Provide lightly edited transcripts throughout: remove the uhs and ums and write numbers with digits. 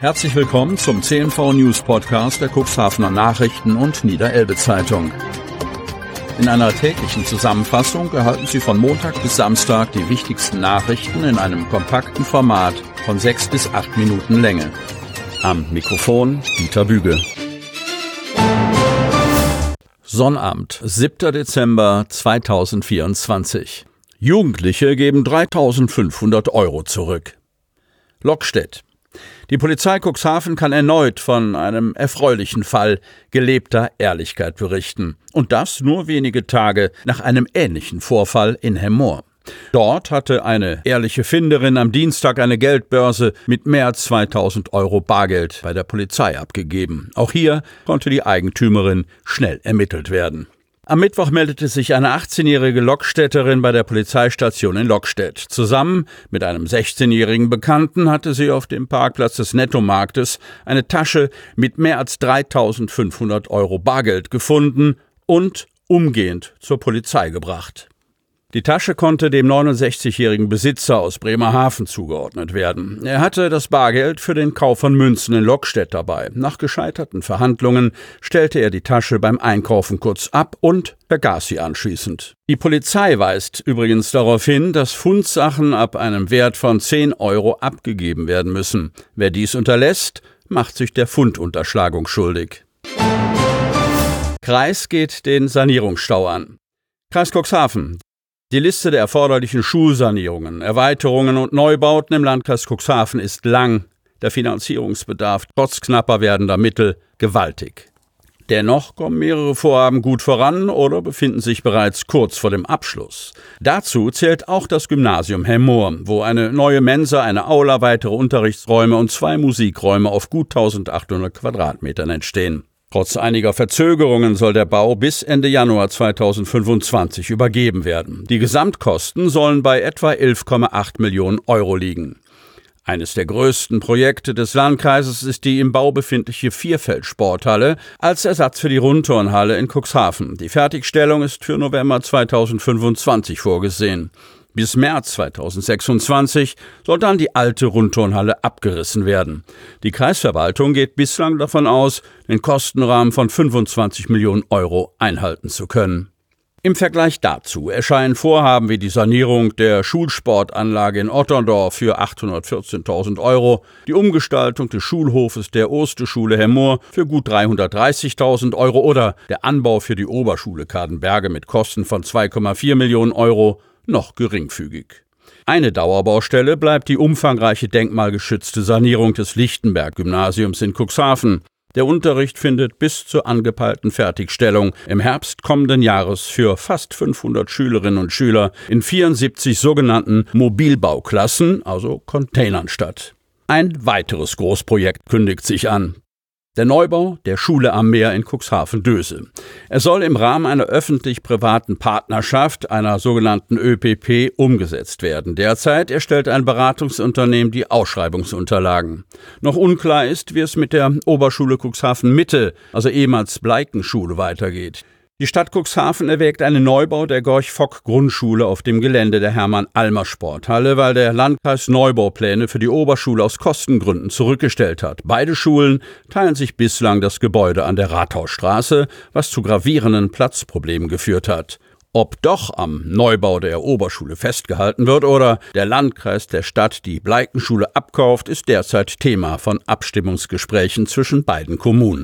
Herzlich willkommen zum CNV News Podcast der Cuxhavener Nachrichten und Niederelbe Zeitung. In einer täglichen Zusammenfassung erhalten Sie von Montag bis Samstag die wichtigsten Nachrichten in einem kompakten Format von 6 bis 8 Minuten Länge. Am Mikrofon Dieter Büge. Sonnabend, 7. Dezember 2024. Jugendliche geben 3.500 € zurück. Lockstedt. Die Polizei Cuxhaven kann erneut von einem erfreulichen Fall gelebter Ehrlichkeit berichten. Und das nur wenige Tage nach einem ähnlichen Vorfall in Hemmoor. Dort hatte eine ehrliche Finderin am Dienstag eine Geldbörse mit mehr als 2.000 € Bargeld bei der Polizei abgegeben. Auch hier konnte die Eigentümerin schnell ermittelt werden. Am Mittwoch meldete sich eine 18-jährige Lockstädterin bei der Polizeistation in Lockstedt. Zusammen mit einem 16-jährigen Bekannten hatte sie auf dem Parkplatz des Nettomarktes eine Tasche mit mehr als 3.500 € Bargeld gefunden und umgehend zur Polizei gebracht. Die Tasche konnte dem 69-jährigen Besitzer aus Bremerhaven zugeordnet werden. Er hatte das Bargeld für den Kauf von Münzen in Lockstedt dabei. Nach gescheiterten Verhandlungen stellte er die Tasche beim Einkaufen kurz ab und vergaß sie anschließend. Die Polizei weist übrigens darauf hin, dass Fundsachen ab einem Wert von 10 € abgegeben werden müssen. Wer dies unterlässt, macht sich der Fundunterschlagung schuldig. Kreis geht den Sanierungsstau an. Kreis Cuxhaven. Die Liste der erforderlichen Schulsanierungen, Erweiterungen und Neubauten im Landkreis Cuxhaven ist lang. Der Finanzierungsbedarf trotz knapper werdender Mittel gewaltig. Dennoch kommen mehrere Vorhaben gut voran oder befinden sich bereits kurz vor dem Abschluss. Dazu zählt auch das Gymnasium Hemmoor, wo eine neue Mensa, eine Aula, weitere Unterrichtsräume und 2 Musikräume auf gut 1.800 Quadratmetern entstehen. Trotz einiger Verzögerungen soll der Bau bis Ende Januar 2025 übergeben werden. Die Gesamtkosten sollen bei etwa 11,8 Millionen € liegen. Eines der größten Projekte des Landkreises ist die im Bau befindliche Vierfeld-Sporthalle als Ersatz für die Rundturnhalle in Cuxhaven. Die Fertigstellung ist für November 2025 vorgesehen. Bis März 2026 soll dann die alte Rundturnhalle abgerissen werden. Die Kreisverwaltung geht bislang davon aus, den Kostenrahmen von 25 Millionen € einhalten zu können. Im Vergleich dazu erscheinen Vorhaben wie die Sanierung der Schulsportanlage in Otterndorf für 814.000 €, die Umgestaltung des Schulhofes der Osterschule Hemmoor für gut 330.000 € oder der Anbau für die Oberschule Kadenberge mit Kosten von 2,4 Millionen € noch geringfügig. Eine Dauerbaustelle bleibt die umfangreiche denkmalgeschützte Sanierung des Lichtenberg-Gymnasiums in Cuxhaven. Der Unterricht findet bis zur angepeilten Fertigstellung im Herbst kommenden Jahres für fast 500 Schülerinnen und Schüler in 74 sogenannten Mobilbauklassen, also Containern, statt. Ein weiteres Großprojekt kündigt sich an. Der Neubau der Schule am Meer in Cuxhaven-Döse. Er soll im Rahmen einer öffentlich-privaten Partnerschaft, einer sogenannten ÖPP, umgesetzt werden. Derzeit erstellt ein Beratungsunternehmen die Ausschreibungsunterlagen. Noch unklar ist, wie es mit der Oberschule Cuxhaven Mitte, also ehemals Bleikenschule, weitergeht. Die Stadt Cuxhaven erwägt einen Neubau der Gorch-Fock-Grundschule auf dem Gelände der Hermann-Almer-Sporthalle, weil der Landkreis Neubaupläne für die Oberschule aus Kostengründen zurückgestellt hat. Beide Schulen teilen sich bislang das Gebäude an der Rathausstraße, was zu gravierenden Platzproblemen geführt hat. Ob doch am Neubau der Oberschule festgehalten wird oder der Landkreis der Stadt die Bleikenschule abkauft, ist derzeit Thema von Abstimmungsgesprächen zwischen beiden Kommunen.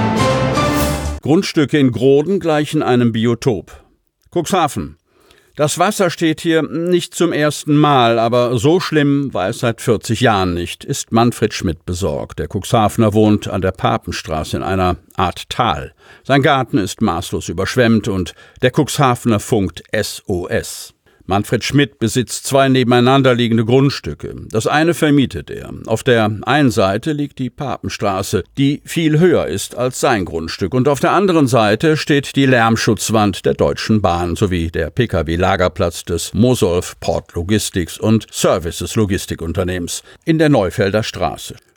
Grundstücke in Groden gleichen einem Biotop. Cuxhaven. Das Wasser steht hier nicht zum ersten Mal, aber so schlimm war es seit 40 Jahren nicht, ist Manfred Schmidt besorgt. Der Cuxhavener wohnt an der Papenstraße in einer Art Tal. Sein Garten ist maßlos überschwemmt und der Cuxhavener funkt SOS. Manfred Schmidt besitzt 2 nebeneinander liegende Grundstücke. Das eine vermietet er. Auf der einen Seite liegt die Papenstraße, die viel höher ist als sein Grundstück. Und auf der anderen Seite steht die Lärmschutzwand der Deutschen Bahn sowie der Pkw-Lagerplatz des Mosolf Port Logistics und Services Logistikunternehmens in der Neufelder Straße.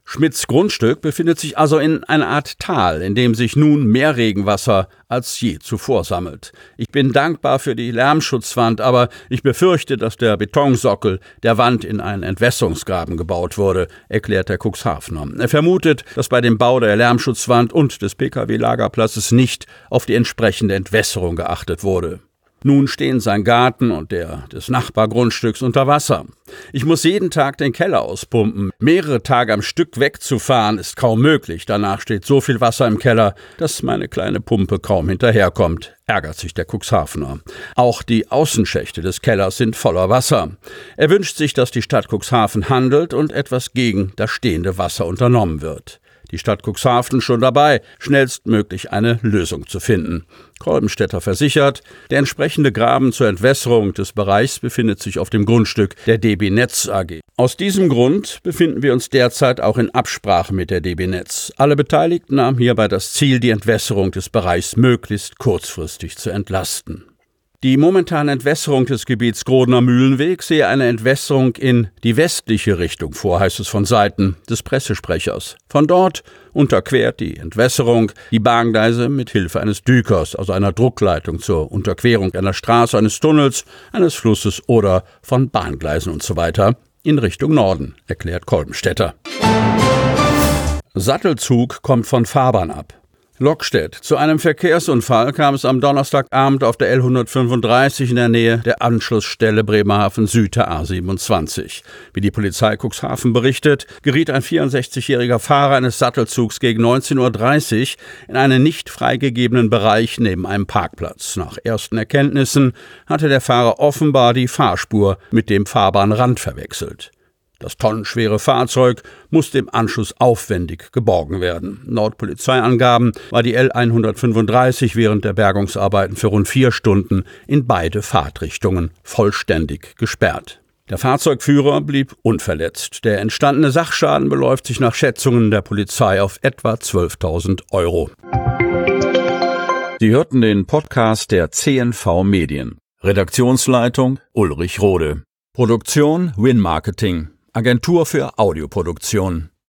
Schmidts Grundstück befindet sich also in einer Art Tal, in dem sich nun mehr Regenwasser als je zuvor sammelt. Ich bin dankbar für die Lärmschutzwand, aber ich befürchte, dass der Betonsockel der Wand in einen Entwässerungsgraben gebaut wurde, erklärt der Cuxhavener. Er vermutet, dass bei dem Bau der Lärmschutzwand und des Pkw-Lagerplatzes nicht auf die entsprechende Entwässerung geachtet wurde. Nun stehen sein Garten und der des Nachbargrundstücks unter Wasser. Ich muss jeden Tag den Keller auspumpen. Mehrere Tage am Stück wegzufahren ist kaum möglich. Danach steht so viel Wasser im Keller, dass meine kleine Pumpe kaum hinterherkommt, ärgert sich der Cuxhavener. Auch die Außenschächte des Kellers sind voller Wasser. Er wünscht sich, dass die Stadt Cuxhaven handelt und etwas gegen das stehende Wasser unternommen wird. Die Stadt Cuxhaven schon dabei, schnellstmöglich eine Lösung zu finden. Kolbenstädter versichert, der entsprechende Graben zur Entwässerung des Bereichs befindet sich auf dem Grundstück der DB Netz AG. Aus diesem Grund befinden wir uns derzeit auch in Absprache mit der DB Netz. Alle Beteiligten haben hierbei das Ziel, die Entwässerung des Bereichs möglichst kurzfristig zu entlasten. Die momentane Entwässerung des Gebiets Grodner Mühlenweg sehe eine Entwässerung in die westliche Richtung vor, heißt es von Seiten des Pressesprechers. Von dort unterquert die Entwässerung die Bahngleise mit Hilfe eines Dükers, also einer Druckleitung zur Unterquerung einer Straße, eines Tunnels, eines Flusses oder von Bahngleisen usw. in Richtung Norden, erklärt Kolbenstädter. Sattelzug kommt von Fahrbahn ab. Lockstedt. Zu einem Verkehrsunfall kam es am Donnerstagabend auf der L135 in der Nähe der Anschlussstelle Bremerhaven Süd der A27. Wie die Polizei Cuxhaven berichtet, geriet ein 64-jähriger Fahrer eines Sattelzugs gegen 19:30 Uhr in einen nicht freigegebenen Bereich neben einem Parkplatz. Nach ersten Erkenntnissen hatte der Fahrer offenbar die Fahrspur mit dem Fahrbahnrand verwechselt. Das tonnenschwere Fahrzeug musste im Anschluss aufwendig geborgen werden. Laut Polizeiangaben war die L135 während der Bergungsarbeiten für rund 4 Stunden in beide Fahrtrichtungen vollständig gesperrt. Der Fahrzeugführer blieb unverletzt. Der entstandene Sachschaden beläuft sich nach Schätzungen der Polizei auf etwa 12.000 €. Sie hörten den Podcast der CNV Medien. Redaktionsleitung Ulrich Rode. Produktion Win Marketing. Agentur für Audioproduktion.